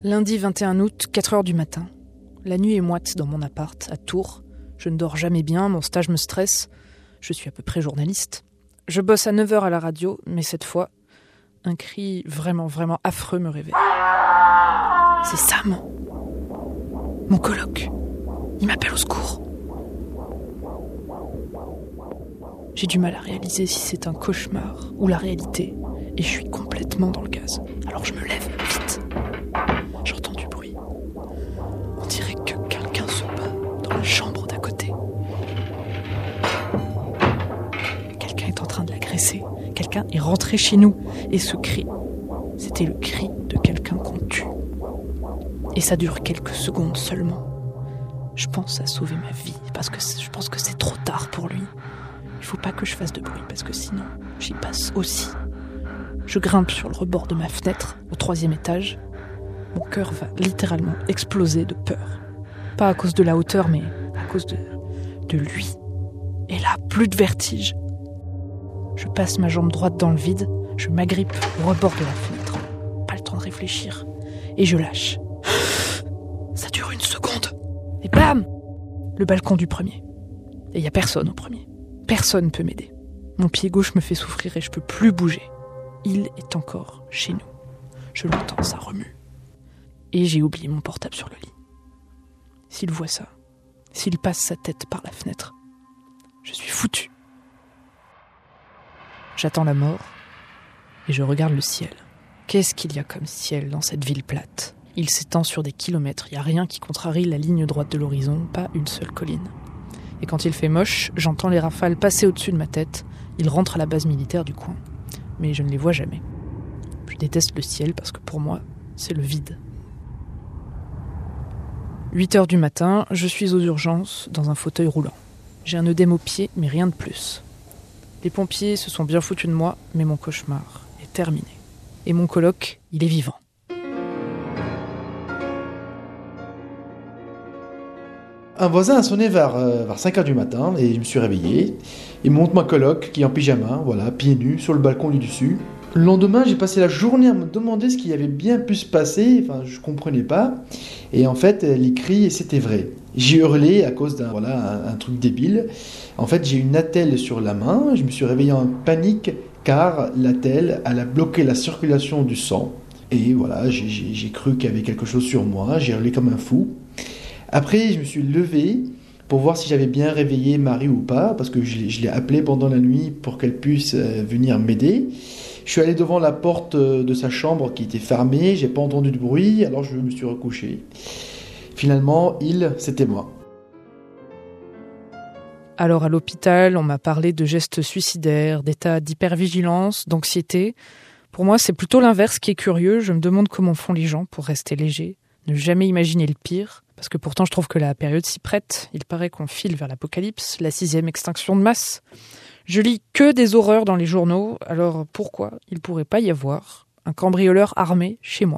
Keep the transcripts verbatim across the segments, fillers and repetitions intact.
Lundi vingt et un août, quatre heures du matin. La nuit est moite dans mon appart, à Tours. Je ne dors jamais bien, mon stage me stresse. Je suis à peu près journaliste. Je bosse à neuf heures à la radio, mais cette fois, un cri vraiment, vraiment affreux me réveille. C'est Sam, mon coloc. Il m'appelle au secours. J'ai du mal à réaliser si c'est un cauchemar ou la réalité, et je suis complètement dans le gaz. Alors je me lève vite. J'entends du bruit. On dirait que quelqu'un se bat dans la chambre d'à côté. Quelqu'un est en train de l'agresser. Quelqu'un est rentré chez nous. Et ce cri, c'était le cri de quelqu'un qu'on tue. Et ça dure quelques secondes seulement. Je pense à sauver ma vie, parce que je pense que c'est trop tard pour lui. Il faut pas que je fasse de bruit, parce que sinon, j'y passe aussi. Je grimpe sur le rebord de ma fenêtre, au troisième étage. Mon cœur va littéralement exploser de peur. Pas à cause de la hauteur, mais à cause de, de lui. Et là, plus de vertige. Je passe ma jambe droite dans le vide, je m'agrippe au rebord de la fenêtre. Pas le temps de réfléchir. Et je lâche. Ça dure une seconde. Et bam ! Le balcon du premier. Et il y a personne au premier. Personne ne peut m'aider. Mon pied gauche me fait souffrir et je peux plus bouger. Il est encore chez nous. Je l'entends, ça remue. Et j'ai oublié mon portable sur le lit. S'il voit ça, s'il passe sa tête par la fenêtre, je suis foutu. J'attends la mort et je regarde le ciel. Qu'est-ce qu'il y a comme ciel dans cette ville plate ? Il s'étend sur des kilomètres, il n'y a rien qui contrarie la ligne droite de l'horizon, pas une seule colline. Et quand il fait moche, j'entends les rafales passer au-dessus de ma tête. Ils rentrent à la base militaire du coin. Mais je ne les vois jamais. Je déteste le ciel parce que pour moi, c'est le vide. huit heures du matin, je suis aux urgences dans un fauteuil roulant. J'ai un œdème au pied, mais rien de plus. Les pompiers se sont bien foutus de moi, mais mon cauchemar est terminé. Et mon coloc, il est vivant. Un voisin a sonné vers, euh, vers cinq heures du matin et je me suis réveillé. Il montre ma coloc qui est en pyjama, voilà, pieds nus, sur le balcon du dessus. Le lendemain, j'ai passé la journée à me demander ce qui avait bien pu se passer, enfin, je comprenais pas. Et en fait, les cris, c'était vrai. J'ai hurlé à cause d'un voilà, un, un truc débile. En fait, j'ai une attelle sur la main, je me suis réveillé en panique car l'attelle, elle a bloqué la circulation du sang. Et voilà, j'ai, j'ai, j'ai cru qu'il y avait quelque chose sur moi, j'ai hurlé comme un fou. Après, je me suis levé pour voir si j'avais bien réveillé Marie ou pas, parce que je l'ai, je l'ai appelée pendant la nuit pour qu'elle puisse euh, venir m'aider. Je suis allé devant la porte de sa chambre qui était fermée, j'ai pas entendu de bruit, alors je me suis recouché. Finalement, il, c'était moi. Alors à l'hôpital, on m'a parlé de gestes suicidaires, d'état d'hypervigilance, d'anxiété. Pour moi, c'est plutôt l'inverse qui est curieux. Je me demande comment font les gens pour rester légers, ne jamais imaginer le pire. Parce que pourtant, je trouve que la période s'y prête. Il paraît qu'on file vers l'apocalypse, la sixième extinction de masse. Je lis que des horreurs dans les journaux, alors pourquoi il pourrait pas y avoir un cambrioleur armé chez moi ?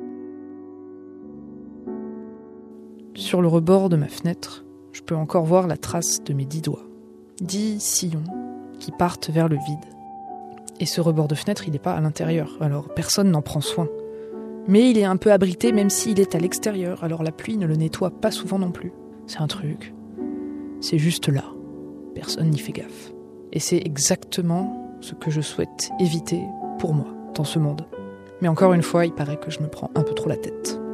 Sur le rebord de ma fenêtre, je peux encore voir la trace de mes dix doigts. Dix sillons qui partent vers le vide. Et ce rebord de fenêtre, il n'est pas à l'intérieur, alors personne n'en prend soin. Mais il est un peu abrité même s'il est à l'extérieur, alors la pluie ne le nettoie pas souvent non plus. C'est un truc. C'est juste là. Personne n'y fait gaffe. Et c'est exactement ce que je souhaite éviter pour moi, dans ce monde. Mais encore une fois, il paraît que je me prends un peu trop la tête.